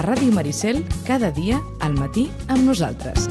Ràdio Maricel, cada dia al matí amb nosaltres.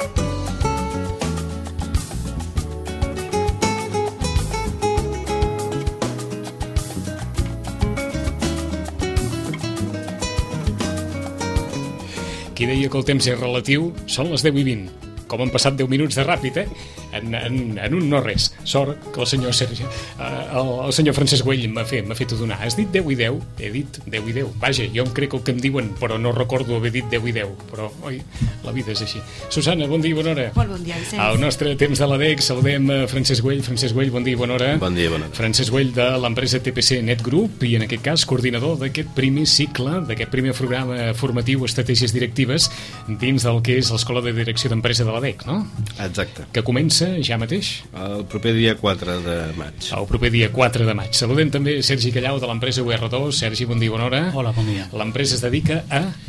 Qui deia que el temps és relatiu, són les 10:20. Com han passat 10 minuts de ràpid, en un no res. Sort que el senyor Sergi, el senyor Francesc Güell m'ha fet adonar. Has dit 10 i 10? He dit 10 i 10. Vaja, jo em crec el que em diuen, però no recordo haver dit 10 i 10. Però, oi, la vida és així. Susana, bon dia i bona hora. Molt bon dia, Vicenç. Al nostre temps de l'ADEC saludem Francesc Güell. Francesc Güell, bon dia i bona hora. Bon dia i bona hora. Francesc Güell de l'empresa TPC Net Group i en aquest cas coordinador d'aquest primer cicle, d'aquest primer programa formatiu Estratègies Directives dins del que és l'Escola de Direcció d'Empresa de l'ADEC, no? Exacte. Que comença ja mateix? El proper dia 4 de maig. El proper dia 4 de maig. Saludem també Sergi Callau de l'empresa UR2. Sergi, bon dia i bona hora. Hola, bon dia. L'empresa es dedica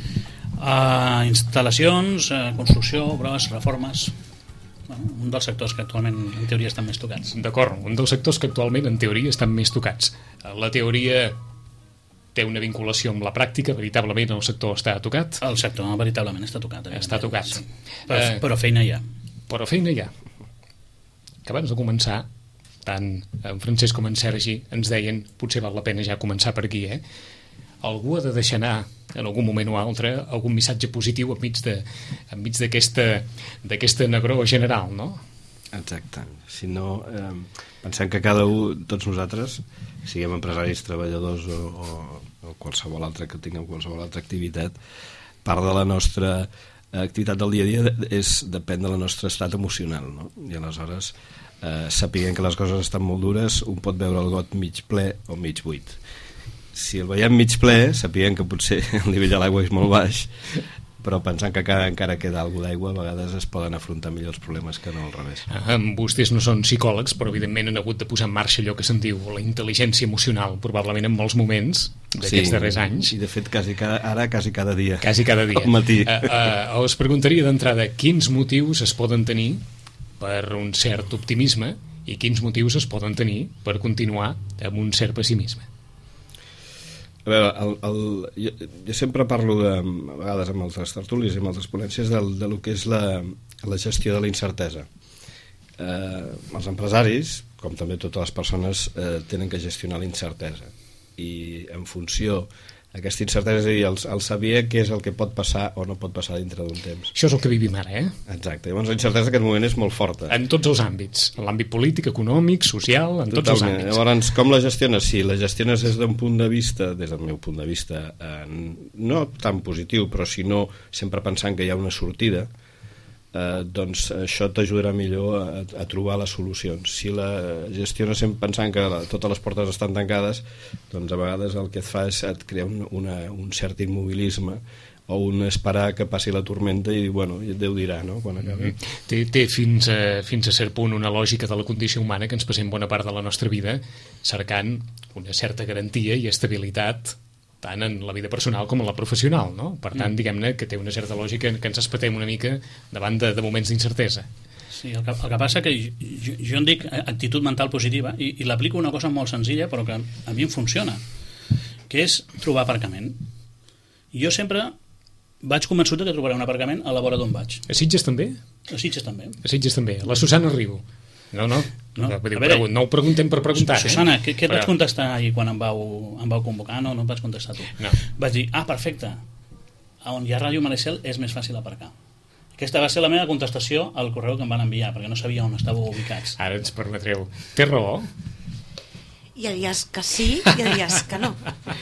a instal·lacions, construcció, obres, reformes. Un dels sectors que actualment en teoria estan més tocats. D'acord, un dels sectors que actualment en teoria estan més tocats. La teoria té una vinculació amb la pràctica, veritablement el sector està tocat? El sector veritablement està tocat. Està tocat. Sí. Però feina hi ha. Però feina hi ha. Que abans de començar, tant en Francesc com en Sergi ens deien, potser val la pena ja començar per aquí, algú ha de deixar anar en algun moment o altre algun missatge positiu enmig d'aquesta negror general, no? Exacte. Si no, pensem que cada un, tots nosaltres, siguem empresaris, treballadors o qualsevol altre que tinguem qualsevol altra activitat, part de la nostra activitat del dia a dia depèn de la nostra estat emocional, no? I aleshores, sapiguem que les coses estan molt dures, un pot veure el got mig ple o mig buit. Si el veiem mig ple, sapiguem que potser el nivell de l'aigua és molt baix, però pensant que encara queda alguna d'aigua, a vegades es poden afrontar millor els problemes que no al revés. Vostès no són psicòlegs, però evidentment han hagut de posar en marxa allò que se'n diu la intel·ligència emocional, probablement en molts moments d'aquests darrers anys. I de fet quasi cada dia. Quasi cada dia. Al matí. Us preguntaria d'entrada quins motius es poden tenir per un cert optimisme i quins motius es poden tenir per continuar amb un cert pessimisme. A veure, jo sempre parlo a vegades amb altres tertulis i amb altres ponències de lo que és la gestió de la incertesa. Els empresaris, com també totes les persones, tenen que gestionar la incertesa i en funció d'aquesta incertesa, és a dir, el saber què és el que pot passar o no pot passar dintre d'un temps. Això és el que vivim ara, Exacte. Llavors la incertesa en aquest moment és molt forta. En tots els àmbits, en l'àmbit polític, econòmic, social, en tots els àmbits. Llavors, com la gestiones? Si la gestiones des d'un punt de vista, des del meu punt de vista, no tan positiu, però sinó sempre pensant que hi ha una sortida, doncs això t'ajudarà millor a trobar les solucions. Si la gestiones sempre pensant que totes les portes estan tancades, doncs a vegades el que et fa és et crear un cert immobilisme o un esperar que passi la tormenta i bueno, Déu dirà, no?, quan acabi. Té fins a cert punt una lògica de la condició humana que ens passem bona part de la nostra vida cercant una certa garantia i estabilitat tant en la vida personal com en la professional, no? Per tant, diguem-ne que té una certa lògica que ens espatem una mica davant de moments d'incertesa. Sí, el que passa que jo en dic actitud mental positiva i l'aplico una cosa molt senzilla però que a mi em funciona, que és trobar aparcament. Jo sempre vaig convençut que trobaré un aparcament a la vora d'on vaig. A Sitges també? A Sitges també. A Sitges també. La Susana Riu. No. No ho preguntem per preguntar. Susana, què et vaig contestar ahir quan em vau convocar? No et vaig contestar tu. No. Vaig dir, perfecte, on hi ha Ràdio Maricel és més fàcil aparcar. Aquesta va ser la meva contestació al correu que em van enviar, perquè no sabia on estàveu ubicats. Ara ens permetreu. Té raó? Hi ha dies que sí i hi ha dies que no.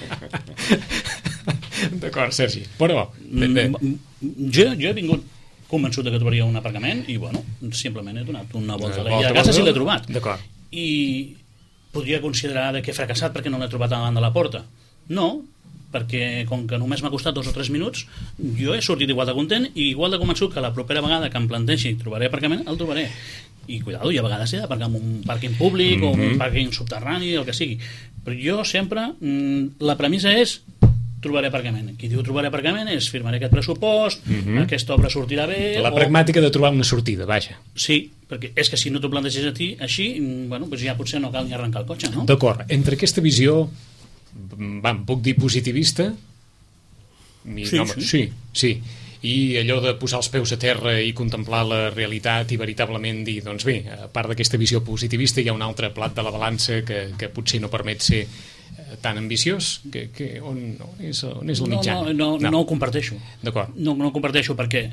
D'acord, Sergi. Però... Jo he vingut convençut que trobaria un aparcament i bueno, simplement he donat una volta a la casa si l'he trobat. D'acord. I podria considerar que he fracassat perquè no l'he trobat davant de la porta. No, perquè com que només m'ha costat 2 o 3 minuts, jo he sortit igual de content i igual de convençut que la propera vegada que em planteixi trobaré aparcament, el trobaré. I cuidado, i a vegades he d'aparcar en un pàrquing públic o un pàrquing subterrani, el que sigui. Però jo sempre, la premissa és trobaré aparcament. Qui diu trobaré aparcament és firmaré aquest pressupost, aquesta obra sortirà bé... La pragmàtica de trobar una sortida, vaja. Sí, perquè és que si no t'ho planteges a ti així, bueno, doncs ja potser no cal ni arrencar el cotxe, no? D'acord, entre aquesta visió, puc dir positivista, Sí. I allò de posar els peus a terra i contemplar la realitat i veritablement dir, doncs bé, a part d'aquesta visió positivista hi ha un altre plat de la balança que potser no permet ser tan ambiciós, on és el mitjà? No ho comparteixo. D'acord. No ho comparteixo perquè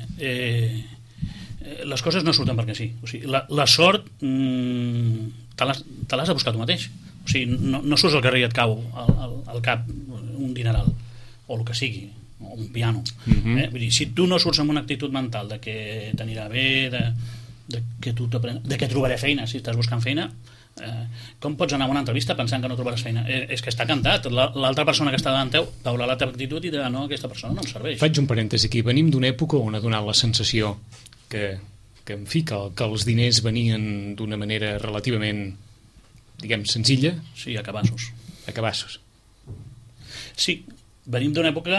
les coses no surten perquè sí. O sigui, la sort te l'has de buscar tu mateix. O sigui, no surts al carrer i et cau al cap un dineral o el que sigui, o un piano. Vull dir, si tu no surts amb una actitud mental de que t'anirà bé, de que trobaré feina si estàs buscant feina, com pots anar a una entrevista pensant que no trobaràs feina? És que està cantat. L'altra persona que està davant teu veurà la teva actitud i dirà, no, aquesta persona no em serveix. Faig un parèntesi aquí. Venim d'una època on ha donat la sensació que en fi, que els diners venien d'una manera relativament, diguem, senzilla. Sí, a cabassos. A cabassos. Sí, venim d'una època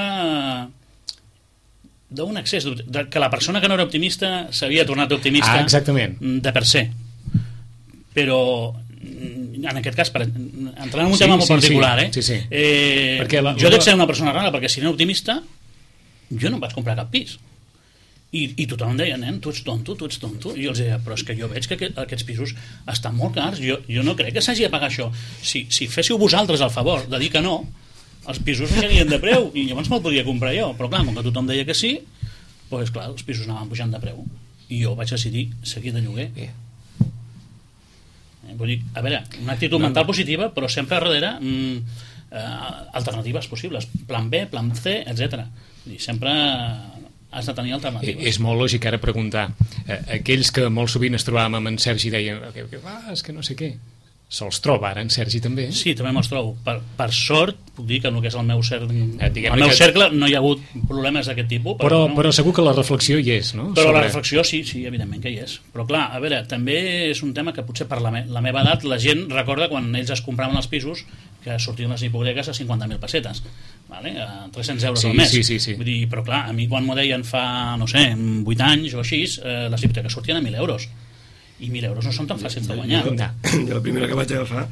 d'un excés que la persona que no era optimista s'havia tornat optimista de per se. Però en aquest cas, entrant en un tema molt particular, jo dec ser una persona rara, perquè si no era optimista jo no em vaig comprar cap pis i tothom em deia, nen, tu ets tonto, i jo els deia, però és que jo veig que aquests pisos estan molt cars, jo no crec que s'hagi de pagar això. Si féssiu vosaltres el favor de dir que no, els pisos baixarien de preu i llavors me'l podia comprar jo, però clar, com que tothom deia que sí, doncs clar, els pisos anaven pujant de preu i jo vaig decidir seguir de lloguer. Vull dir, a veure, una actitud mental positiva, però sempre darrere alternatives possibles, plan B, plan C, etc. Sempre has de tenir alternatives. És molt lògic ara preguntar, aquells que molt sovint es trobàvem amb en Sergi deien, és que no sé què, se'ls troba ara en Sergi també? Sí, també me'ls trobo. Per sort, puc dir que en el que és el meu cercle no hi ha hagut problemes d'aquest tipus. Però segur que la reflexió hi és, no? Però la reflexió sí, evidentment que hi és. Però clar, a veure, també és un tema que potser per la meva edat la gent recorda quan ells es compraven els pisos que sortien les hipoteques a 50.000 pessetes, vale? A 300 euros al mes. Sí. Vull dir, però clar, a mi quan m'ho deien fa, no sé, 8 anys o així, les hipoteques sortien a 1.000 euros. I 1.000 euros no són tan fàcils de guanyar. Jo la primera que vaig agafar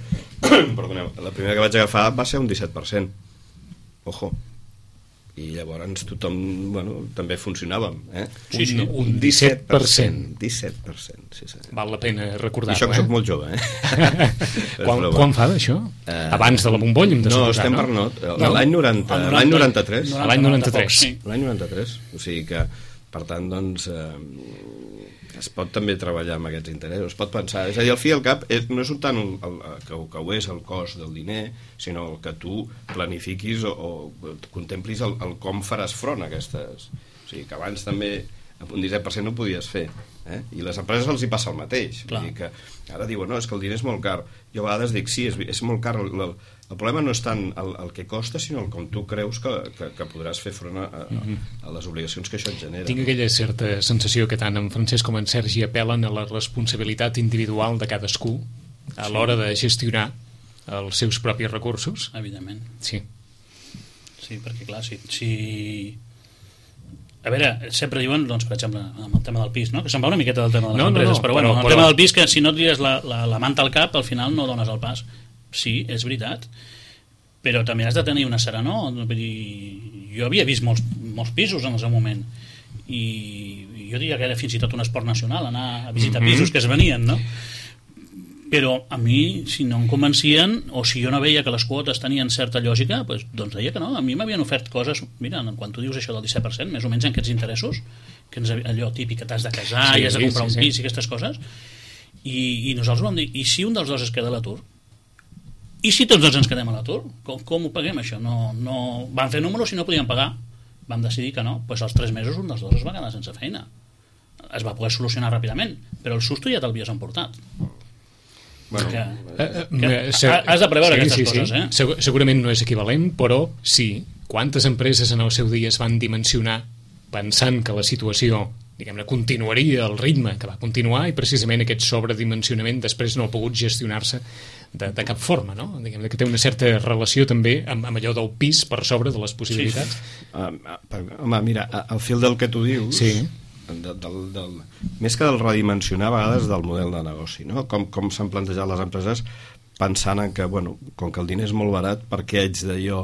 va ser un 17%. Ojo. I llavors tothom, també funcionàvem. Sí, un 17%. 17%, sí. Val la pena recordar-ho. I això que soc molt jove, Quan fa d'això? Abans de la bombolla, hem de suposar, no? Estem per l'any 90, l'any 93. L'any 93. L'any 93. O sigui que, per tant, doncs... es pot també treballar amb aquests interessos, es pot pensar, és a dir, al fi i al cap no és tant que ho és el cost del diner, sinó el que tu planifiquis o contemplis el com faràs front a aquestes, o sigui que abans també amb un 17% ho podies fer, i les empreses els hi passa el mateix. Vull dir que ara diuen, no, és que el diner és molt car. Jo a vegades dic, sí, és molt car. El problema no és tant el que costa, sinó el com tu creus que podràs fer front a les obligacions que això et genera. Tinc aquella certa sensació que tant en Francesc com en Sergi apel·len a la responsabilitat individual de cadascú a l'hora de gestionar els seus propis recursos. Evidentment. Sí, perquè clar, si... A veure, sempre diuen, doncs, per exemple, amb el tema del pis, no? Que se'n va una miqueta del tema de les empreses, però el tema del pis, que si no et tires la manta al cap, al final no dones el pas. Sí, és veritat, però també has de tenir una serenor. Vull dir, jo havia vist molts pisos en el seu moment i jo diria que era fins i tot un esport nacional anar a visitar pisos que es venien, no? Però a mi, si no em convencien o si jo no veia que les quotes tenien certa lògica, doncs deia que no. A mi m'havien ofert coses, mira, quan tu dius això del 17%, més o menys en aquests interessos, que allò típic que t'has de casar i has de comprar un pis i aquestes coses, i nosaltres vam dir, i si un dels dos es queda a l'atur? I si tots dos ens quedem a l'atur? Com ho paguem això? No van fer números i no podien pagar. Vam decidir que no. Als 3 mesos un dels dos es va quedar sense feina. Es va poder solucionar ràpidament, però el susto ja t'havies emportat. Has de preveure aquestes coses. Segurament no és equivalent, però sí, quantes empreses en el seu dia es van dimensionar pensant que la situació, diguem-ne, continuaria el ritme que va continuar, i precisament aquest sobredimensionament després no ha pogut gestionar-se de cap forma, no? Diguem-ne que té una certa relació també amb allò del pis per sobre de les possibilitats. Home, mira, al fil del que tu dius, més que del redimensionar a vegades del model de negoci, no? Com s'han plantejat les empreses pensant en que, com que el diner és molt barat, per què haig de jo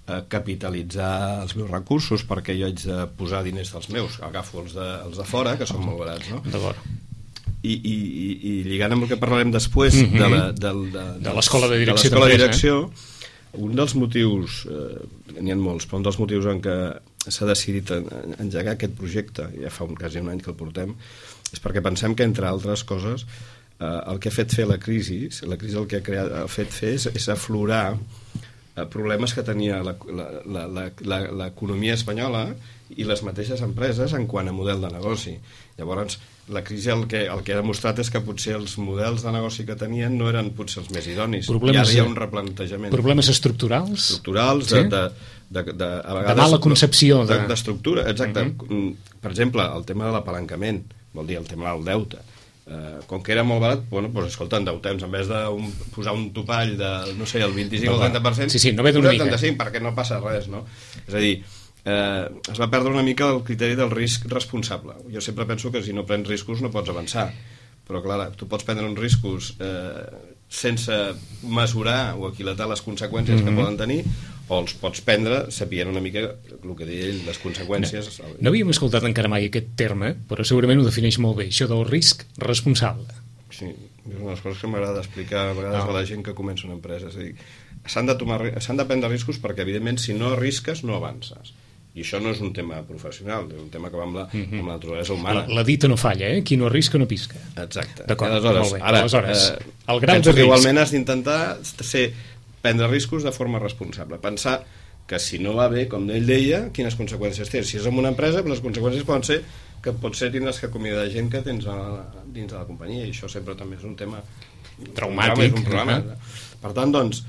capitalitzar els meus recursos perquè jo haig de posar diners dels meus, agafo els de fora, que són molt barats, no? D'acord. I lligant amb el que parlarem després de l'escola de direcció, un dels motius, n'hi ha molts, però un dels motius en què s'ha decidit engegar aquest projecte, ja fa quasi un any que el portem, és perquè pensem que, entre altres coses, el que ha fet fer la crisi el que ha fet fer és aflorar problemes que tenia l'economia espanyola i les mateixes empreses en quant a model de negoci. Llavors, la crisi el que ha demostrat és que potser els models de negoci que tenien no eren potser els més idonis. I ara hi ha un replantejament. Problemes estructurals? Estructurals, sí? a vegades, de mala concepció. D'estructura, exacte. Per exemple, el tema de l'apalancament, vol dir el tema del deute. Com que era molt barat, bueno, doncs escolta, endeutem, en vez de posar un topall de, no sé, el 25 o el 30%, sí, no ve d'una mica. 35, perquè no passa res, no? És a dir, es va perdre una mica el criteri del risc responsable. Jo sempre penso que si no prens riscos no pots avançar, però clar, tu pots prendre uns riscos sense mesurar o aquilatar les conseqüències que poden tenir, o els pots prendre sapient una mica el que deia ell, les conseqüències. No havíem escoltat encara mai aquest terme, però segurament ho defineix molt bé, això del risc responsable. Sí, és una de les coses que m'agrada explicar a vegades a la gent que comença una empresa. És a dir, s'han de prendre riscos perquè, evidentment, si no arrisques, no avances. I això no és un tema professional, és un tema que va amb la naturalesa humana. La dita no falla, qui no arrisca no pisca. Exacte. D'acord, molt bé. Aleshores, el grau penso de que risc... igualment has d'intentar prendre riscos de forma responsable. Pensar que si no va bé, com ell deia, quines conseqüències té. Si és en una empresa, les conseqüències poden ser que potser tindràs que acomiadar gent que tens dins de la companyia, i això sempre també és un tema traumàtic. Un problema. Per tant, doncs,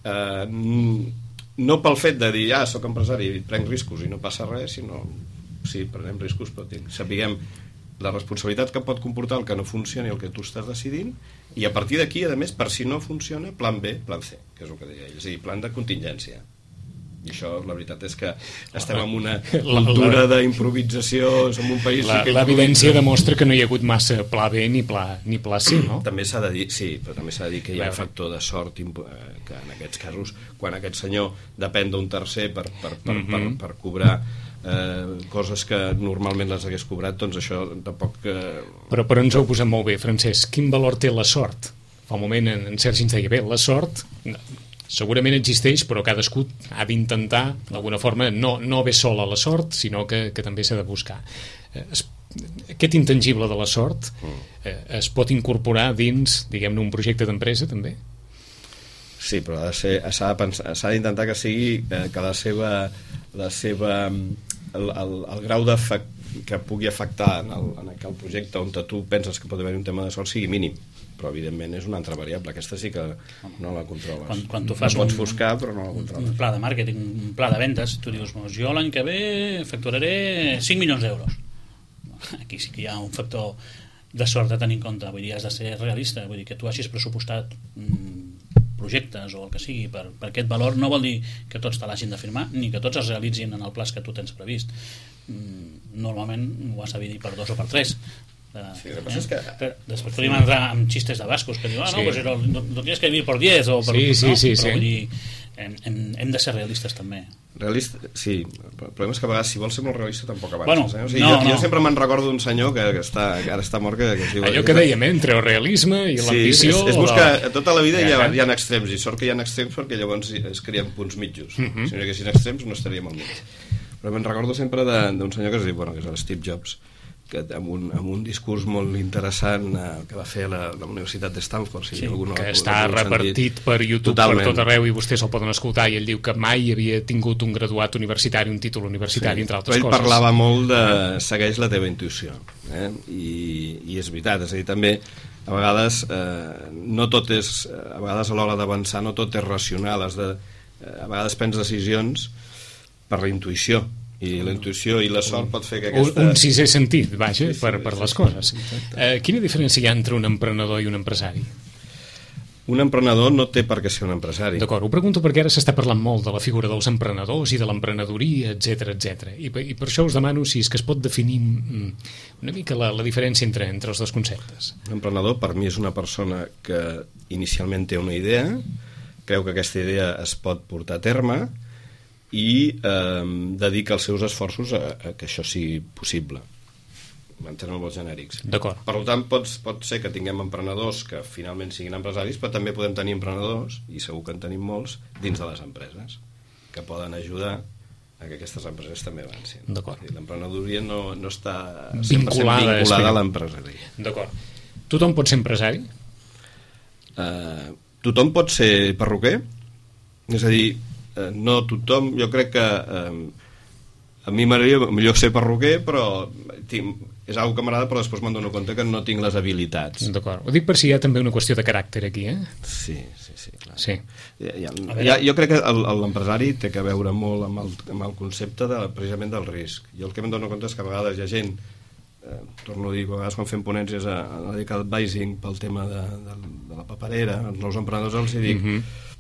no pel fet de dir, soc empresari i prenc riscos i no passa res, sinó, sí, prenem riscos, però sapiguem la responsabilitat que pot comportar el que no funcioni, el que tu estàs decidint, i a partir d'aquí, a més, per si no funciona, plan B, plan C, que és el que deia ell, és a dir, plan de contingència. I això, la veritat és que estem en una cultura d'improvisació, som un país... L'evidència demostra que no hi ha hagut massa pla B ni pla C, no? També s'ha de dir, sí, però també s'ha de dir que hi ha un factor de sort que en aquests casos, quan aquest senyor depèn d'un tercer per cobrar coses que normalment les hagués cobrat, doncs això tampoc... Però ens ho posem molt bé, Francesc. Quin valor té la sort? Fa un moment en Sergi ens deia, bé, la sort segurament existeix, però cadascú ha d'intentar, d'alguna forma, no ve sola la sort, sinó que també s'ha de buscar. Aquest intangible de la sort es pot incorporar dins, diguem-ne, un projecte d'empresa, també? Sí, però s'ha d'intentar que sigui que el grau que pugui afectar en aquell projecte on tu penses que pot haver un tema de sort sigui mínim, però evidentment és una altra variable, aquesta sí que no la controles. Quan tu fas pots buscar, però no la controles. Un pla de màrqueting, un pla de ventes, tu dius, jo l'any que ve facturaré 5 milions d'euros. Aquí sí que hi ha un factor de sort a tenir en compte, vull dir, has de ser realista, vull dir, que tu hagis pressupostat projectes o el que sigui per aquest valor no vol dir que tots te l'hagin de firmar ni que tots es realitzin en el plaç que tu tens previst. Normalment ho has de dir per 2 o per 3. Després podríem entrar amb xistes de bascos que diuen, no tienes que vivir por 10 o per... però vull dir, hem de ser realistes també. Realista, sí, el problema és que a vegades si vols ser molt realista tampoc avances. Bueno, o sigui, jo sempre me'n recordo d'un senyor que ara està mort, que es diu... Allò que dèiem, entre el realisme i l'ambició... Sí, és buscar, tota la vida hi ha extrems, i sort que hi ha extrems perquè llavors es creen punts mitjos. Si no hi haguessin extrems no estaríem al mig. Però me'n recordo sempre d'un senyor que es diu, que és el Steve Jobs, que amb un discurs molt interessant que va fer a la Universitat de Stanford, que està repartit per YouTube per tot arreu i vostès el poden escoltar, i ell diu que mai havia tingut un graduat universitari, un títol universitari, entre altres coses. Ell parlava molt de segueix la teva intuïció, i és veritat, és a dir, també a vegades no tot és, a vegades a l'hora d'avançar no tot és racional, a vegades prens decisions per la intuïció, i la intuïció i la sort pot fer que aquesta... Un sisè sentit, vaja, per les coses. Quina diferència hi ha entre un emprenedor i un empresari? Un emprenedor no té per què ser un empresari. D'acord, ho pregunto perquè ara s'està parlant molt de la figura dels emprenedors i de l'emprenedoria, etc. I per això us demano si és que es pot definir una mica la diferència entre els dos conceptes. Un emprenedor per mi és una persona que inicialment té una idea, creu que aquesta idea es pot portar a terme, i dedica els seus esforços a que això sigui possible, en termes molt genèrics. D'acord. Per tant, pot ser que tinguem emprenedors que finalment siguin empresaris, però també podem tenir emprenedors, i segur que en tenim molts, dins de les empreses, que poden ajudar a que aquestes empreses també avancin. D'acord. L'emprenedoria no està vinculada a l'empresaria. D'acord. Tothom pot ser empresari? Tothom pot ser perruquer? És a dir, no tothom... Jo crec que a mi m'agradaria millor ser perruquer, però és una que m'agrada, però després me'n dono compte que no tinc les habilitats. D'acord. Ho dic per si hi ha també una qüestió de caràcter aquí, Sí, clar. Sí. Jo crec que l'empresari té que veure molt amb el concepte precisament del risc. Jo el que me'n dono compte és que a vegades hi ha gent, torno a dir, a vegades quan fem ponències a dedicar advising pel tema de la paperera, als nous emprenedors els hi dic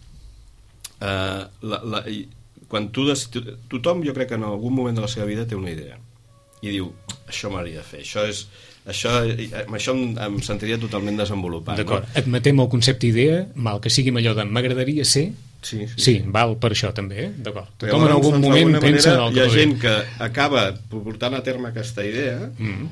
quan tothom, jo crec que en algun moment de la seva vida té una idea i diu, això m'hauria de fer, amb això em sentiria totalment desenvolupat. D'acord, admetem el concepte idea, mal que sigui allò de m'agradaria ser. Sí, val per això també, d'acord. Tothom en algun moment pensa en el que hi ha gent que acaba portant a terme aquesta idea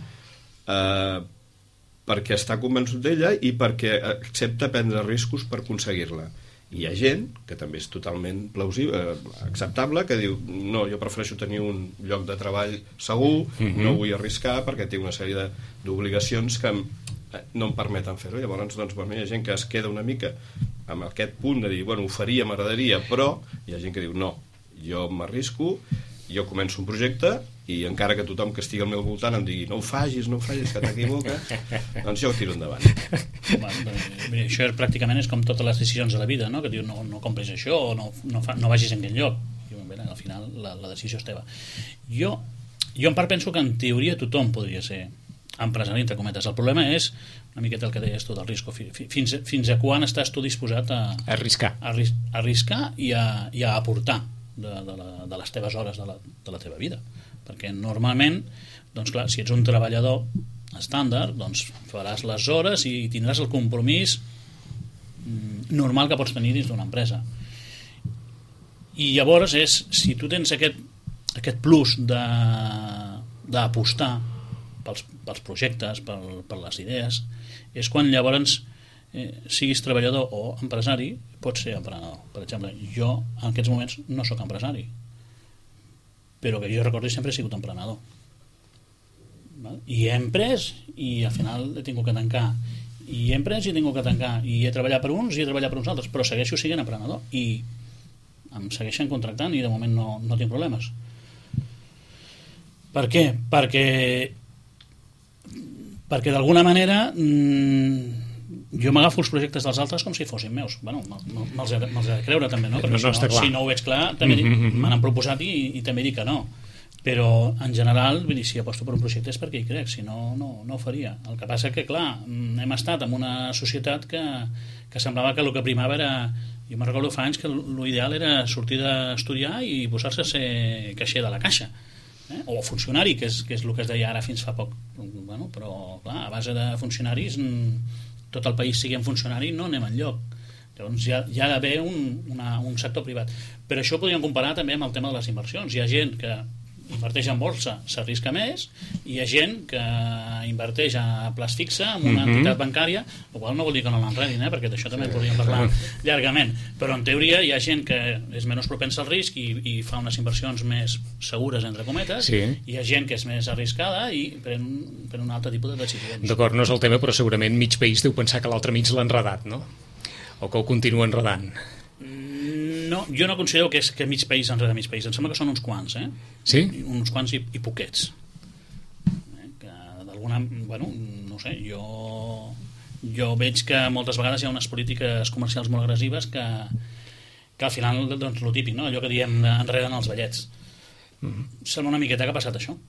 perquè està convençut d'ella i perquè accepta prendre riscos per aconseguir-la. Hi ha gent, que també és totalment plausible, acceptable, que diu, no, jo prefereixo tenir un lloc de treball segur, no vull arriscar perquè tinc una sèrie d'obligacions que no em permeten fer-ho. Llavors, hi ha gent que es queda una mica amb aquest punt de dir, bueno, ho faria, m'agradaria, però hi ha gent que diu, no, jo m'arrisco, jo començo un projecte i encara que tothom que estigui al meu voltant em digui no ho facis, que t'equivoques, doncs jo ho tiro endavant. Això pràcticament és com totes les decisions de la vida, no? Que diu no compris això o no vagis en aquell lloc. Al final la decisió és teva. Jo en part penso que en teoria tothom podria ser empresari, entre cometes. El problema és una miqueta el que deies tu del risc. Fins a quan estàs tu disposat a arriscar i a aportar de les teves hores de la teva vida, perquè normalment doncs clar, si ets un treballador estàndard doncs faràs les hores i tindràs el compromís normal que pots tenir dins d'una empresa, i llavors si tu tens aquest plus d'apostar pels projectes, per les idees, és quan llavors siguis treballador o empresari, pots ser emprenedor. Per exemple, jo en aquests moments no sóc empresari, però que jo recordo sempre he sigut emprenedor, i he emprès i al final he tingut que tancar, i he emprès i he tingut que tancar, i he treballat per uns i he treballat per uns altres, però segueixo sent emprenedor i em segueixen contractant i de moment no tinc problemes. Per què? Perquè d'alguna manera jo m'agafo els projectes dels altres com si fossin meus. Bueno, me'ls he de creure també, no? Perquè si no ho veig clar també me n'han proposat i també dic que no. Però en general, vull dir, si aposto per un projecte és perquè hi crec, si no ho faria. El que passa que, clar, hem estat en una societat que semblava que el que primava era... Jo me'n recordo fa anys que l'ideal era sortir d'estudiar i posar-se a ser caixer de la caixa, o funcionari, que és el que es deia ara fins fa poc. Bueno, però, clar, a base de funcionaris, tot el país sigui en funcionari, no anem enlloc. Llavors hi ha d'haver un sector privat. Però això ho podríem comparar també amb el tema de les inversions. Hi ha gent que inverteix en borsa, s'arrisca més, i hi ha gent que inverteix a plaç fixe en una entitat bancària, el qual no vol dir que no l'enredin, perquè d'això també podríem parlar llargament, però en teoria hi ha gent que és menys propensa al risc i fa unes inversions més segures, entre cometes, i hi ha gent que és més arriscada i pren un altre tipus de decisions. D'acord, no és el tema, però segurament mig país deu pensar que l'altre mig l'ha enredat, no? O que ho continua enredant. No, jo no considero que mig país enreda mig país. Em sembla que són uns quants, Sí? Uns quants i poquets. Que d'alguna... Bueno, no sé, jo veig que moltes vegades hi ha unes polítiques comercials molt agressives que al final, doncs, lo típic, no? Allò que diem enreden els ballets. Sembla una miqueta que ha passat això.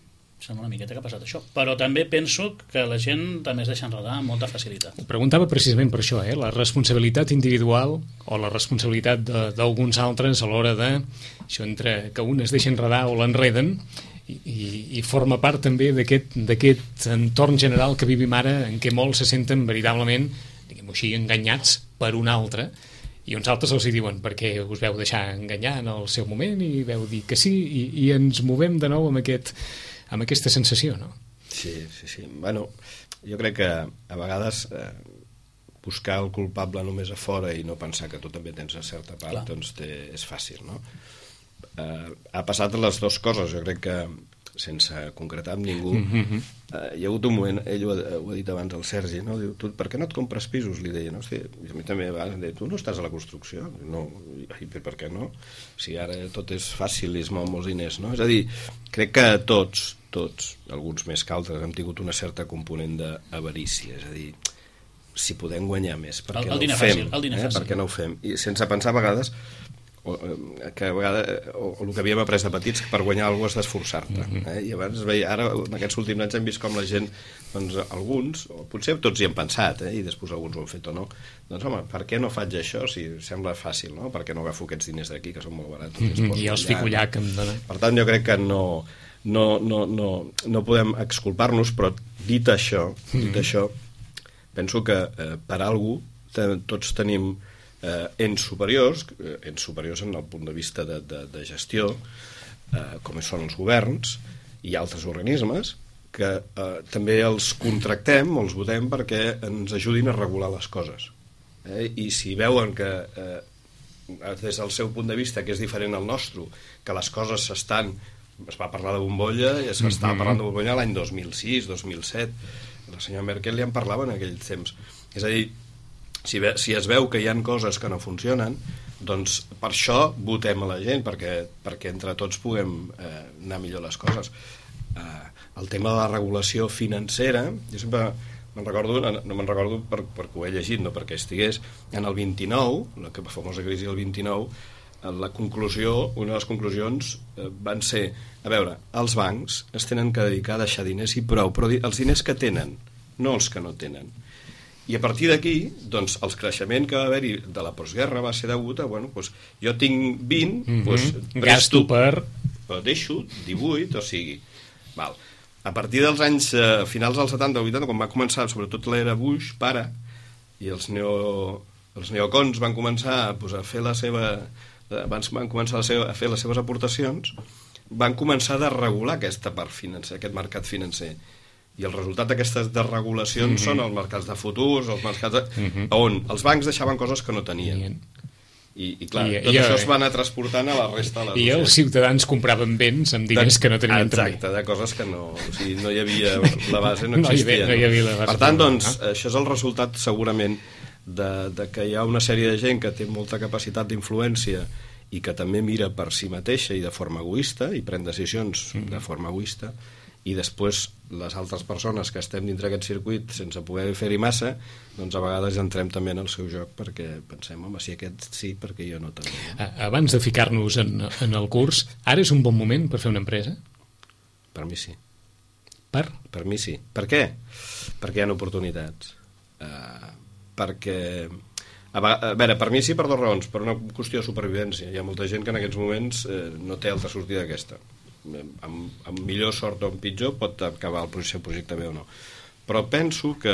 Però també penso que la gent també es deixa enredar amb molta facilitat. Ho preguntava precisament per això, la responsabilitat individual o la responsabilitat d'alguns altres a l'hora de això, entre que un es deixa enredar o l'enreden, i forma part també d'aquest entorn general que vivim ara, en què molts se senten veritablement, diguem-ho així, enganyats per un altre, i uns altres els hi diuen perquè us veu deixar enganyar en el seu moment i veu dir que sí, i ens movem de nou amb aquesta sensació, no? Sí. Bueno, jo crec que a vegades buscar el culpable només a fora i no pensar que tu també tens una certa part, doncs és fàcil, no? Ha passat les dues coses, jo crec que sense concretar amb ningú, hi ha hagut un moment, ell ho ha dit abans el Sergi, no? Diu, tu per què no et compres pisos? Li deia, no? Hosti, a mi també a vegades em deia, tu no estàs a la construcció? No, i per què no? Si ara tot és fàcil i es mou molts diners, no? És a dir, crec que tots, alguns més que altres, hem tingut una certa component d'avarícia, és a dir, si podem guanyar més, per què no ho fem? Per què no ho fem? I sense pensar a vegades que a vegades, o el que havíem après de petits, que per guanyar alguna cosa has d'esforçar-te. I abans es veia, ara en aquests últims anys hem vist com la gent, doncs alguns, o potser tots hi han pensat, i després alguns ho han fet o no, doncs home, per què no faig això si sembla fàcil, no? Per què no agafo aquests diners d'aquí que són molt barats? I els fico allà que em dona. Per tant, jo crec que no podem exculpar-nos, però dit això, penso que per algú tots tenim ens superiors en el punt de vista de gestió, com són els governs i altres organismes, que també els contractem o els votem perquè ens ajudin a regular les coses. I si veuen que des del seu punt de vista, que és diferent al nostre, que les coses es va parlar de bombolla i s'estava parlant de bombolla l'any 2006, 2007, la senyora Merkel ja en parlava en aquells temps. És a dir, si es veu que hi ha coses que no funcionen, doncs per això votem a la gent, perquè entre tots puguem anar millor les coses. El tema de la regulació financera, jo sempre no me'n recordo perquè ho he llegit, no perquè estigués en el 29, la famosa crisi del 29, una de les conclusions van ser, a veure, els bancs es tenen que dedicar a deixar diners i prou, però els diners que tenen, no els que no tenen. I a partir d'aquí, doncs, el creixement que va haver-hi de la postguerra va ser degut a, bueno, doncs, jo tinc 20, doncs, gasto però deixo 18, o sigui, val. A partir dels anys finals dels 70 o 80, quan va començar, sobretot l'era Bush, pare, i els neocons van començar a fer van començar a fer les seves aportacions, van començar a regular aquesta part financera, aquest mercat financer. I el resultat d'aquestes desregulacions són els mercats de futurs, els mercats on els bancs deixaven coses que no tenien. I clar, tot això es va anar transportant a la resta de la societat. I els ciutadans compraven béns amb diners que no tenien també. Exacte, de coses que no... O sigui, no hi havia... La base no existia. No hi havia la base. Per tant, doncs, això és el resultat segurament de que hi ha una sèrie de gent que té molta capacitat d'influència i que també mira per si mateixa i de forma egoista i pren decisions de forma egoista, i després les altres persones que estem dintre aquest circuit sense poder fer-hi massa, doncs a vegades entrem també en el seu joc perquè pensem, home, si aquest sí, perquè jo no també. Abans de ficar-nos en el curs, ara és un bon moment per fer una empresa? Per mi sí. Per mi sí. Per què? Perquè hi ha oportunitats. Perquè... A veure, per mi sí per dues raons. Per una qüestió de supervivència. Hi ha molta gent que en aquests moments no té altra sortida que aquesta. Amb millor sort o amb pitjor pot acabar el seu projecte bé o no, però penso que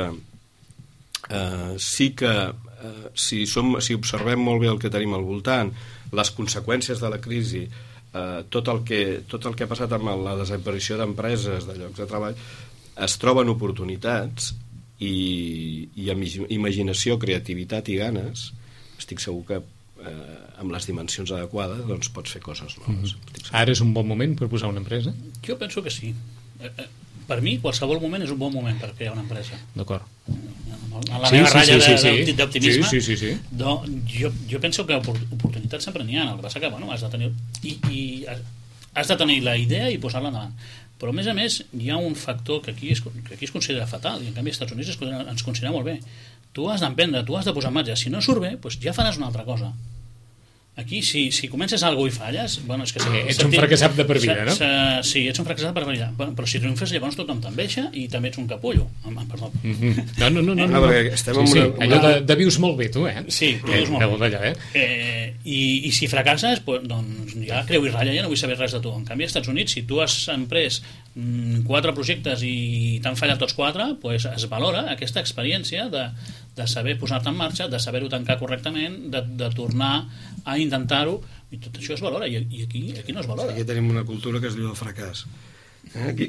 sí que si observem molt bé el que tenim al voltant, les conseqüències de la crisi, tot el que ha passat amb la desaparició d'empreses, de llocs de treball, es troben oportunitats i amb imaginació, creativitat i ganes, estic segur que amb les dimensions adequades doncs pots fer coses noves. Ara és un bon moment per posar una empresa? Jo penso que sí. Per mi qualsevol moment és un bon moment per crear una empresa. D'acord. En la meva ratlla d'optimisme, sí. Jo penso que oportunitats sempre n'hi ha, el que passa que has de tenir has de tenir la idea i posar-la endavant. Però a més hi ha un factor que aquí es considera fatal i en canvi als Estats Units ens considera molt bé. Tu has d'emprendre, tu has de posar en marxa. Si no surt bé, doncs ja faràs una altra cosa. Aquí, si comences alguna cosa i falles... Bueno, és que ets un fracassat de per vida, no? Sí, ets un fracassat de per vida. Però si triomfes, llavors tothom t'enveja i també ets un capullo. Perdó. No, perquè estem en una... Allò de vius molt bé, tu, Sí, tu vius molt bé. I si fracasses, doncs ja creu i ratlla, ja no vull saber res de tu. En canvi, als Estats Units, si tu has emprès 4 projectes i t'han fallat tots 4, doncs es valora aquesta experiència de saber posar-te en marxa, de saber-ho tancar correctament, de tornar a intentar-ho, i tot això es valora, i aquí no es valora. Aquí tenim una cultura que es diu el fracàs. Aquí,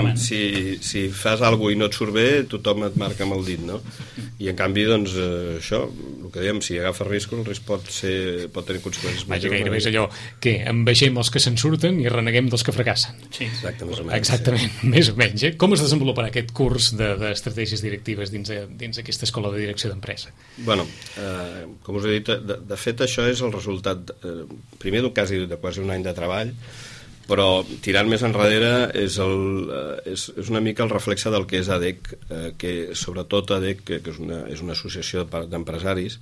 si fas alguna cosa i no et surt bé, tothom et marca amb el dit, no? I en canvi, doncs, això, el que dèiem, si agafes riscos, el risc pot tenir conseqüències. Vaja, gairebé és allò que envegem els que se'n surten i reneguem dels que fracassen. Sí. Exactament, més o menys. Més es desenvoluparà aquest curs d'estratègies directives dins aquesta escola de direcció d'empresa? Bueno, com us he dit, de fet això és el resultat, primer d'un quasi un any de treball, però tirant més enrere és una mica el reflexe del que és ADEC, que sobretot ADEC, que és una associació d'empresaris,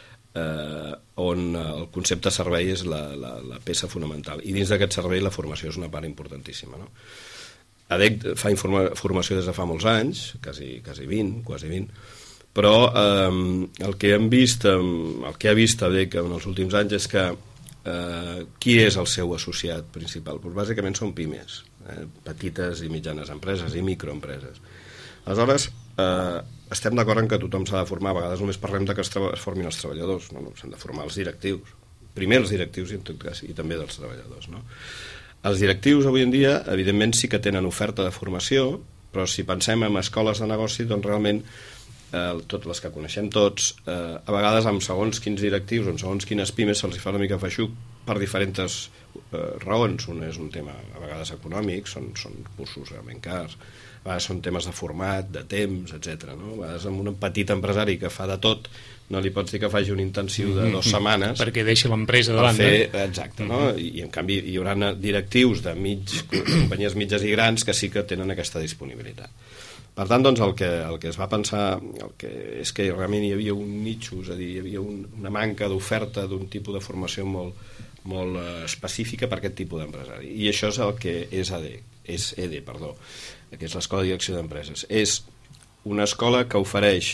on el concepte servei és la peça fonamental, i dins d'aquest servei la formació és una part importantíssima, no? ADEC fa formació des de fa molts anys, quasi 20, però el que ha vist ADEC en els últims anys és que qui és el seu associat principal? Doncs bàsicament són pimes, petites i mitjanes empreses i microempreses. Aleshores, estem d'acord en que tothom s'ha de formar, a vegades només parlem de que es formin els treballadors, no, s'han de formar els directius, primer els directius i en tot cas i també dels treballadors, no? Els directius avui en dia evidentment sí que tenen oferta de formació, però si pensem en escoles de negoci, doncs realment totes les que coneixem tots, a vegades amb segons quins directius o segons quines pimes se'ls fa una mica feixuc per diferents raons. Un és un tema a vegades econòmic, són cursos realment cars, a vegades són temes de format, de temps, etc. No? A vegades amb un petit empresari que fa de tot no li pots dir que faci un intensiu de 2 setmanes perquè deixi l'empresa de banda. Exacte, no? I en canvi hi haurà directius de companyies mitges i grans que sí que tenen aquesta disponibilitat. Per tant, doncs, el que es va pensar és que realment hi havia un nitxo, és a dir, hi havia una manca d'oferta d'un tipus de formació molt específica per aquest tipus d'empresari. I això és el que és ED, que és l'Escola de Direcció d'Empreses. És una escola que ofereix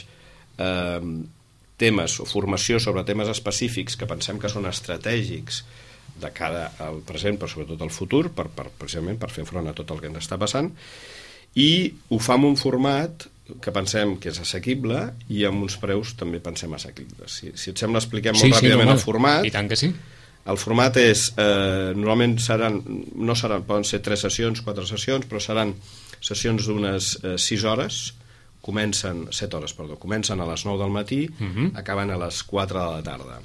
temes o formació sobre temes específics que pensem que són estratègics de cara al present, però sobretot al futur, precisament per fer front a tot el que ens està passant, i ho fa en un format que pensem que és assequible i amb uns preus també pensem assequibles. Si et sembla, expliquem molt ràpidament el format. I tant que sí. El format és, normalment poden ser 3 sessions, 4 sessions, però seran sessions d'unes 6 hores, comencen a les 9 del matí, acaben a les 4 de la tarda.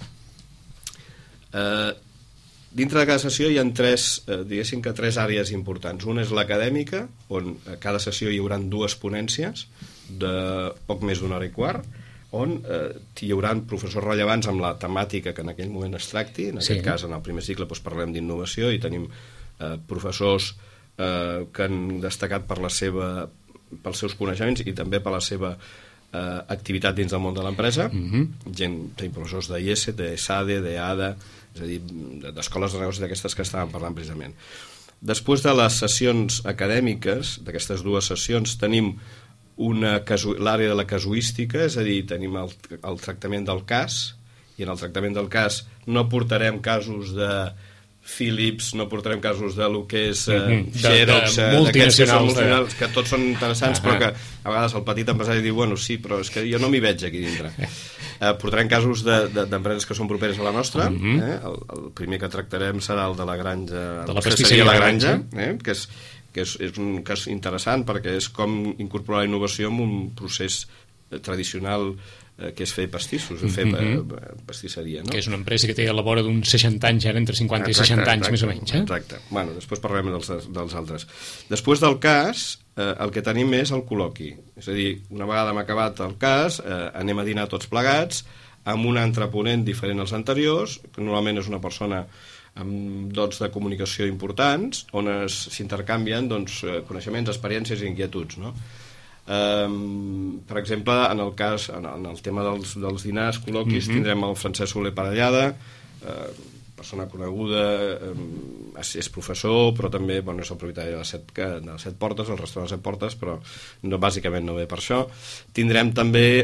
Dintre de cada sessió hi ha tres àrees importants. Una és l'acadèmica, on a cada sessió hi haurà 2 ponències de poc més d'1 hora i quart, on hi haurà professors rellevants amb la temàtica que en aquell moment es tracti. En aquest cas, en el primer cicle, parlem d'innovació i tenim professors que han destacat pels seus coneixements i també per la seva activitat dins del món de l'empresa. Tenim professors d'IES, d'ESADE, d'EADA, és a dir, d'escoles de negocis d'aquestes que estàvem parlant precisament. Després de les sessions acadèmiques, d'aquestes 2 sessions, tenim l'àrea de la casuística, és a dir, tenim el tractament del cas, i en el tractament del cas no portarem casos de Philips, no portarem casos de lo que és Xerox, multinacionals, que tots són interessants, però que a vegades el petit empresari diu, bueno, sí, però és que jo no m'hi veig aquí dintre. Portarem casos d'empreses que són properes a la nostra. El primer que tractarem serà el de la granja, de la pastisseria La Granja, que és un cas interessant perquè és com incorporar la innovació en un procés tradicional que és fer pastissos, fer pastisseria, no? Que és una empresa que té a la vora d'uns 60 anys, ara entre 50 i 60 anys, més o menys. Exacte. Bueno, després parlem dels altres. Després del cas, el que tenim és el col·loqui. És a dir, una vegada hem acabat el cas, anem a dinar tots plegats, amb un altre ponent diferent als anteriors, que normalment és una persona amb dots de comunicació importants, on s'intercanvien coneixements, experiències i inquietuds, no? Per exemple, en el tema dels dinars, col·loquis, tindrem el Francesc Soler Parellada, persona coneguda, és professor, però també és el propietari de les 7 Portes, el restaurant de les 7 Portes, però bàsicament no ve per això. Tindrem també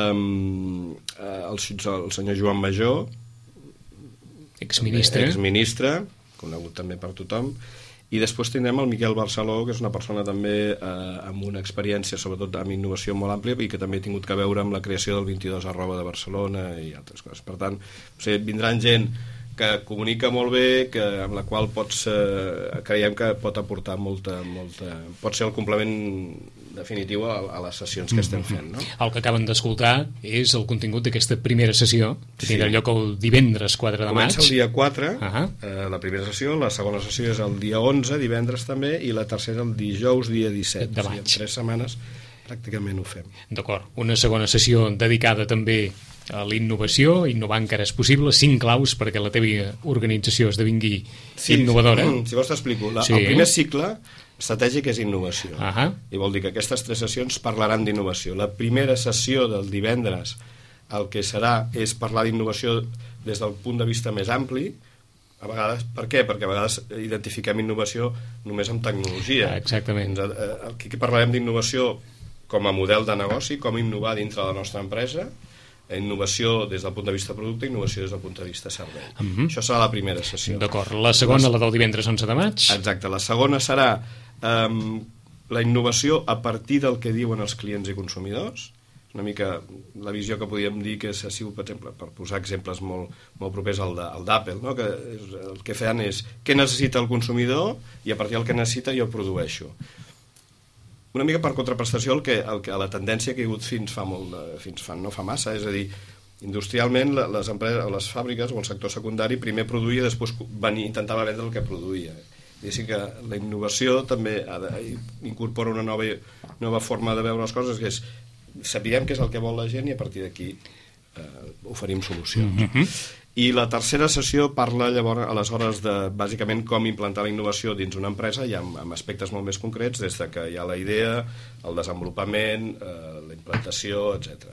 el senyor Joan Major, exministre, conegut també per tothom, I després tindrem el Miquel Barceló, que és una persona també amb una experiència, sobretot amb innovació molt àmplia, i que també ha tingut que veure amb la creació del 22@ de Barcelona i altres coses. Per tant, vindran gent que comunica molt bé, amb la qual creiem que pot aportar molta... pot ser el complement definitiu a les sessions que estem fent, no? El que acaben d'escoltar és el contingut d'aquesta primera sessió, que tindrà lloc el divendres 4 de maig. Comença el dia 4, la primera sessió, la segona sessió és el dia 11, divendres també, i la tercera el dijous, dia 17. De maig. En 3 setmanes pràcticament ho fem. D'acord. Una segona sessió dedicada també a l'innovació, innovar encara és possible, 5 claus perquè la teva organització esdevingui innovadora. Si vols t'explico. El primer cicle estratègic és innovació. I vol dir que aquestes 3 sessions parlaran d'innovació. La primera sessió del divendres el que serà és parlar d'innovació des del punt de vista més ampli. A vegades, per què? Perquè a vegades identifiquem innovació només amb tecnologia. Exactament. Aquí parlarem d'innovació com a model de negoci, com innovar dintre de la nostra empresa, innovació des del punt de vista producte i innovació des del punt de vista servei. Això serà la primera sessió. D'acord. La segona, la del divendres 11 de maig. Exacte. La segona serà la innovació a partir del que diuen els clients i consumidors. Una mica la visió que podríem dir que ha sigut, per exemple, per posar exemples molt propers al d'Apple, no? Que el que fan és què necessita el consumidor i a partir del que necessita jo produeixo. Una mica per contraprestació a la tendència que hi ha hagut fins fa no fa massa, és a dir, industrialment les empreses, les fàbriques o el sector secundari primer produïa i després intentava vendre el que produïa. Diguéssim que la innovació també incorpora una nova forma de veure les coses, que és sapiguem què és el que vol la gent i a partir d'aquí oferim solucions. I la tercera sessió parla llavors aleshores de bàsicament com implantar la innovació dins una empresa i amb aspectes molt més concrets, des de que hi ha la idea, el desenvolupament, la implantació, etc.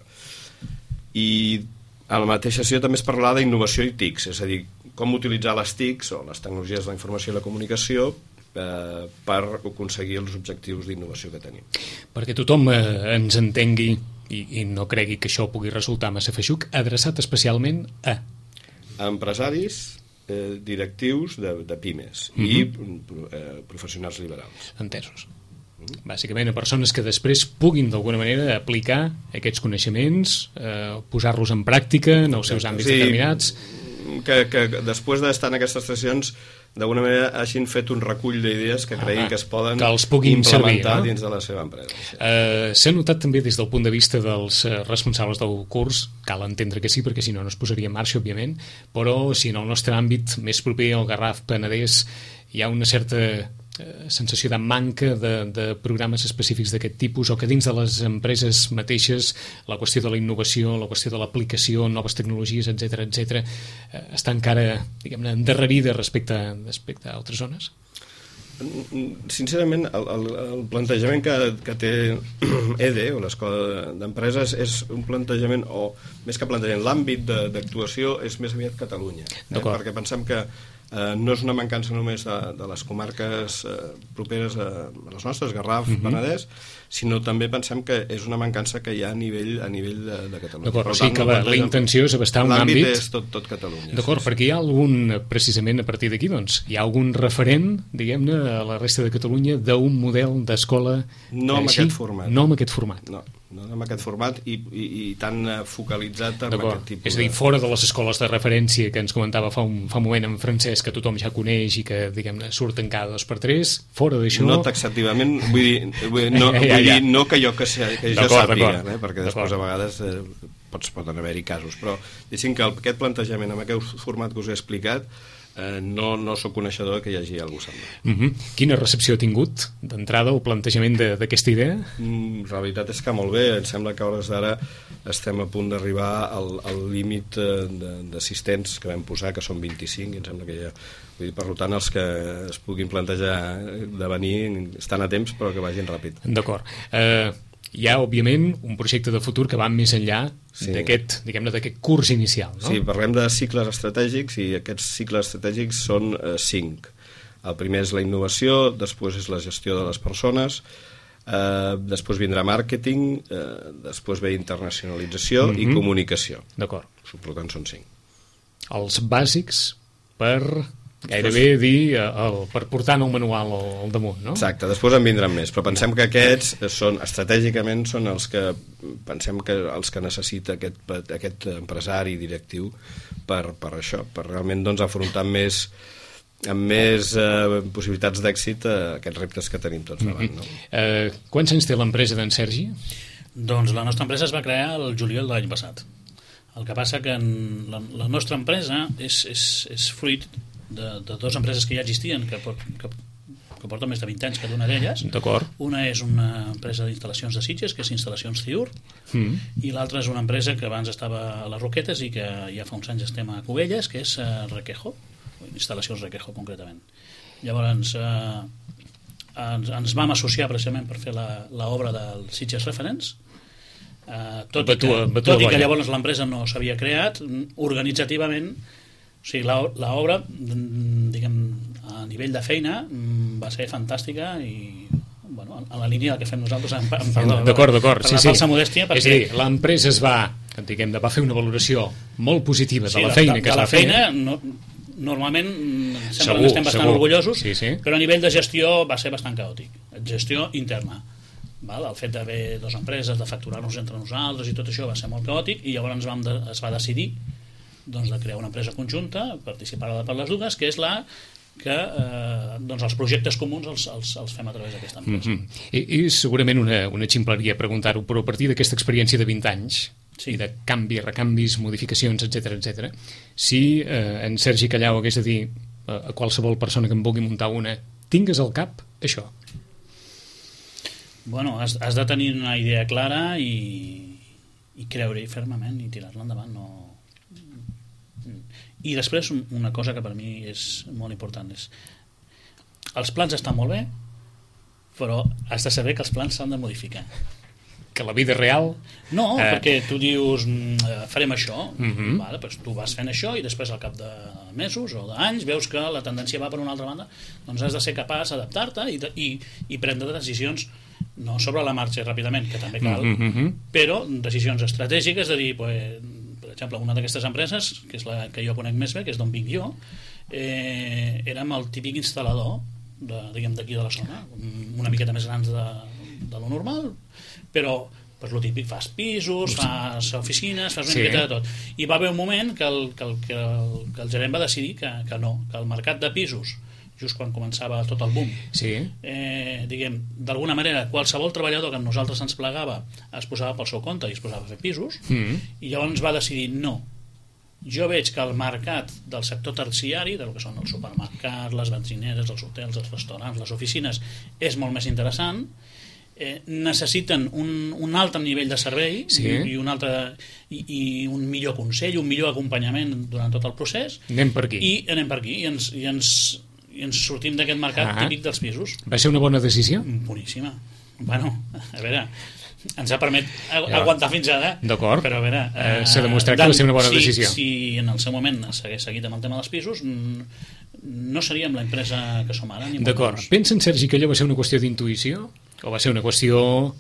I a la mateixa sessió també es parlarà d'innovació i TICs, és a dir, com utilitzar les TICs o les tecnologies de la informació i la comunicació per aconseguir els objectius d'innovació que tenim. Perquè tothom ens entengui i no cregui que això pugui resultar massa feixuc, adreçat especialment a empresaris, directius de pimes i professionals liberals. Entesos. Bàsicament a persones que després puguin d'alguna manera aplicar aquests coneixements, posar-los en pràctica en els seus àmbits determinats. Que després d'estar en aquestes sessions d'alguna manera hagin fet un recull d'idees que creguin que es poden implementar dins de la seva empresa. S'ha notat també des del punt de vista dels responsables del curs, cal entendre que sí, perquè si no es posaria en marxa, òbviament, però si en el nostre àmbit més proper al Garraf Penedès hi ha una certa sensació de manca de programes específics d'aquest tipus, o que dins de les empreses mateixes la qüestió de la innovació, la qüestió de l'aplicació, noves tecnologies, etc., està encara, diguem-ne, endarrerida respecte a altres zones? Sincerament, el plantejament que té EDE, o l'Escola d'Empreses, és un plantejament, o més que plantejament, l'àmbit d'actuació és més aviat Catalunya. Perquè pensem que no és una mancança només de les comarques properes a les nostres, Garraf, Penedès, sinó també pensem que és una mancança que hi ha a nivell de Catalunya. D'acord, o sigui que la intenció és abastar un àmbit... L'àmbit és tot Catalunya. D'acord, perquè hi ha algun, precisament a partir d'aquí, doncs, hi ha algun referent, diguem-ne, a la resta de Catalunya d'un model d'escola... No amb aquest format. No amb aquest format. No amb aquest format i tan focalitzat en aquest tipus. És a dir, fora de les escoles de referència que ens comentava fa un moment en francès, que tothom ja coneix i que, diguem-ne, surten cada 2 per 3, fora d'això... No taxativament, no que jo sàpiga, perquè després a vegades poden haver-hi casos, però deixin que aquest plantejament amb aquest format que us he explicat no sóc coneixedor que hi hagi algú semblant. Quina recepció ha tingut d'entrada el plantejament d'aquesta idea? La veritat és que molt bé. Em sembla que a hores d'ara estem a punt d'arribar al límit d'assistents que vam posar, que són 25, i em sembla que ja... Per tant, els que es puguin plantejar de venir estan a temps, però que vagin ràpid. D'acord. Hi ha, òbviament, un projecte de futur que va més enllà d'aquest curs inicial, no? Sí, parlem de cicles estratègics i aquests cicles estratègics són 5. El primer és la innovació, després és la gestió de les persones, després vindrà màrqueting, després ve internacionalització i comunicació. D'acord. Per tant, són 5. Els bàsics per Gairebé dir per portar el manual al damunt, no? Exacte, després en vindran més, però pensem que aquests són, estratègicament, són els que pensem que els que necessita aquest empresari directiu per això, per realment doncs, afrontar amb més possibilitats d'èxit aquests reptes que tenim tots davant. No? Quants anys té l'empresa d'en Sergi? Doncs la nostra empresa es va crear el juliol de l'any passat. El que passa que la nostra empresa és fruit de dues empreses que ja existien, que porten més de 20 anys cada una d'elles. D'acord. Una és una empresa d'instal·lacions de Sitges, que és Instal·lacions Ciur, i l'altra és una empresa que abans estava a les Roquetes i que ja fa uns anys estem a Cubelles, que és Requejo, Instal·lacions Requejo concretament. Llavors ens vam associar precisament per fer l'obra del Sitges Reference, tot i que llavors l'empresa no s'havia creat organitzativament. O sigui, l'obra, diguem, a nivell de feina va ser fantàstica i, bueno, a la línia del que fem nosaltres d'acord, sí. Falsa modèstia, perquè... És a dir, l'empresa es va fer una valoració molt positiva de la feina que es va fer. Normalment sempre n'estem bastant orgullosos, sí. Però a nivell de gestió va ser bastant caòtic, gestió interna. El fet d'haver dues empreses, de facturar-nos entre nosaltres i tot això va ser molt caòtic, i llavors es va decidir de crear una empresa conjunta, participada per les dues, que és la que els projectes comuns els fem a través d'aquesta empresa. I segurament una ximpleria preguntar-ho, però a partir d'aquesta experiència de 20 anys, i de canvis, recanvis, modificacions, etc, si en Sergi Callau hagués de dir a qualsevol persona que en vulgui muntar una, tingues al cap això? Bueno, has de tenir una idea clara i creure-hi fermament i tirar-la endavant. I després una cosa que per mi és molt important és els plans estan molt bé, però has de saber que els plans s'han de modificar. Que la vida real... No, perquè tu dius farem això, doncs tu vas fent això i després al cap de mesos o d'anys veus que la tendència va per una altra banda, doncs has de ser capaç d'adaptar-te i prendre decisions no sobre la marxa ràpidament, que també cal, però decisions estratègiques de dir, per exemple, una d'aquestes empreses, que és la que jo conec més bé, que és d'on vinc jo, érem el típic instal·lador d'aquí de la zona, una miqueta més grans de lo normal, però per lo típic fas pisos, fas oficines, fas una miqueta de tot. I va haver un moment que el gerent va decidir que no, que el mercat de pisos, just quan començava tot el boom, diguem, d'alguna manera qualsevol treballador que amb nosaltres ens plegava es posava pel seu compte i es posava a fer pisos, i llavors va decidir no, jo veig que el mercat del sector terciari, del que són els supermercats, les benzineres, els hotels, els restaurants, les oficines, és molt més interessant, necessiten un altre nivell de servei i un millor consell, un millor acompanyament durant tot el procés, anem per aquí i ens sortim d'aquest mercat típic dels pisos. Va ser una bona decisió? Boníssima. Bueno, a veure, ens ha permet aguantar fins ara. D'acord. Però a veure... s'ha demostrat que va ser una bona decisió. Si en el seu moment s'hagués seguit amb el tema dels pisos, no seríem l'empresa que som ara. D'acord. Pensa en Sergi que allò va ser una qüestió d'intuïció? O va ser una qüestió...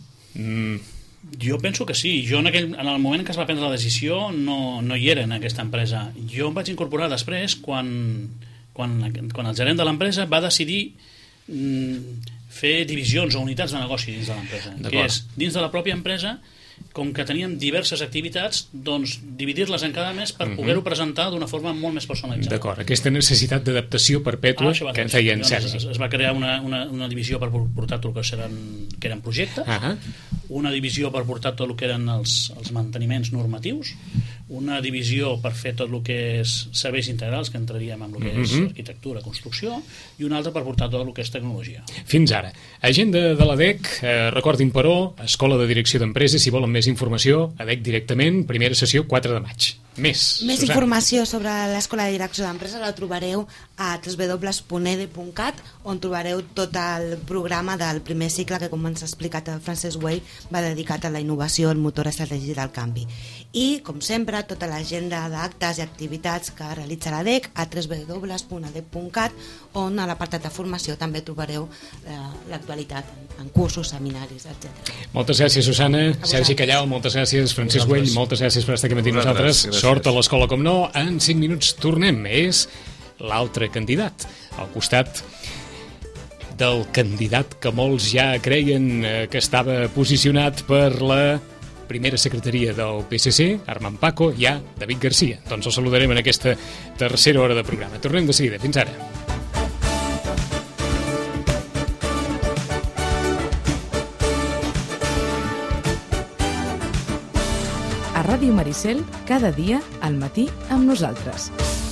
Jo penso que sí. Jo en el moment que es va prendre la decisió no hi era en aquesta empresa. Jo em vaig incorporar després quan el gerent de l'empresa va decidir fer divisions o unitats de negoci dins de l'empresa, que és dins de la pròpia empresa, com que teníem diverses activitats, doncs dividir-les en cada mes per poder-ho presentar d'una forma molt més personalitzada. D'acord, aquesta necessitat d'adaptació perpètua que en feia en Sergi. Es va crear una divisió per portar tot el que eren projectes, una divisió per portar tot el que eren els manteniments normatius, una divisió per fer tot el que és serveis integrals, que entraríem en el que és arquitectura, construcció, i una altra per portar tot el que és tecnologia. Fins ara. Agenda de l'ADEC, recordin però, Escola de Direcció d'Empreses, si volen més informació, ADEC directament, primera sessió 4 de maig. Més informació sobre l'Escola de Direcció d'Empreses la trobareu a www.ede.cat, on trobareu tot el programa del primer cicle que, com ens ha explicat el Francesc Güell, va dedicat a la innovació, el motor estratègic del canvi. I, com sempre, tota l'agenda d'actes i activitats que realitza l'ADEC a www.adec.cat, on a l'apartat de formació també trobareu l'actualitat en cursos, seminaris, etc. Moltes gràcies, Susana. Sergi Callau, moltes gràcies. Francesc Güell, moltes gràcies per estar aquí amb nosaltres. Sort a l'escola, com no. En 5 minuts tornem. És l'altre candidat, al costat del candidat que molts ja creien que estava posicionat per la primera secretaria del PSC, Armand Paco, hi ha David Garcia. Doncs el saludarem en aquesta tercera hora de programa. Tornem de seguida. Fins ara. A Ràdio Maricel, cada dia al matí amb nosaltres.